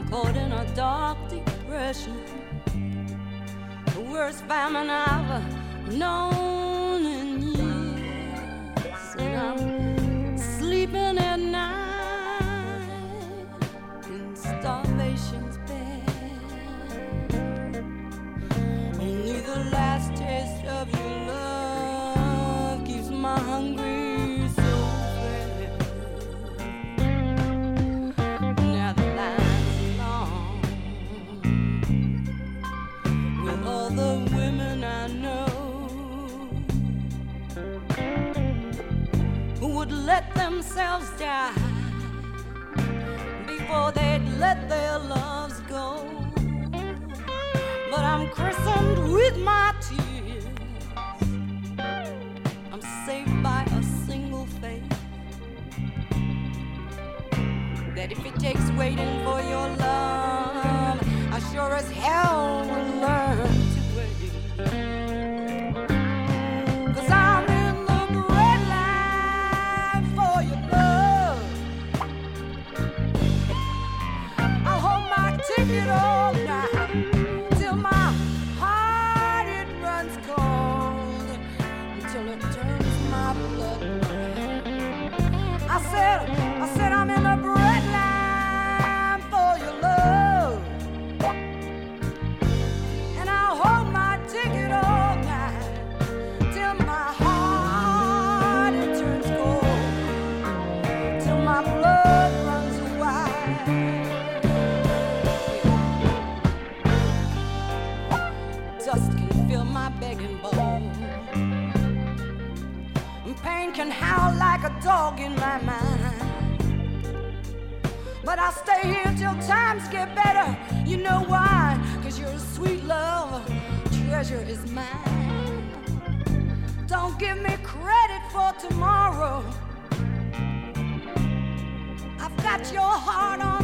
caught in a dark depression, the worst famine I've known in years. And I'm sleeping at night in starvation's bed. Only the last taste of your love keeps my hungry soul fed. Now the line's long with all the women I know who would let themselves die before they'd let their loves go. But I'm christened with my tears. I'm saved by a single faith, that if it takes waiting for your love, I sure as hell will learn to wait. 'Cause I'm in the great line for your love. I'll hold my ticket all night till my heart it runs cold, until it turns my blood red. I said I'm in the bread line for your love, and I'll hold my ticket all night till my heart it turns cold, till my blood runs wild. Dust can fill my begging bowl, and pain can howl like a dog in my mind. But I'll stay here till times get better. You know why? 'Cause your sweet love treasure is mine. Don't give me credit for tomorrow. I've got your heart on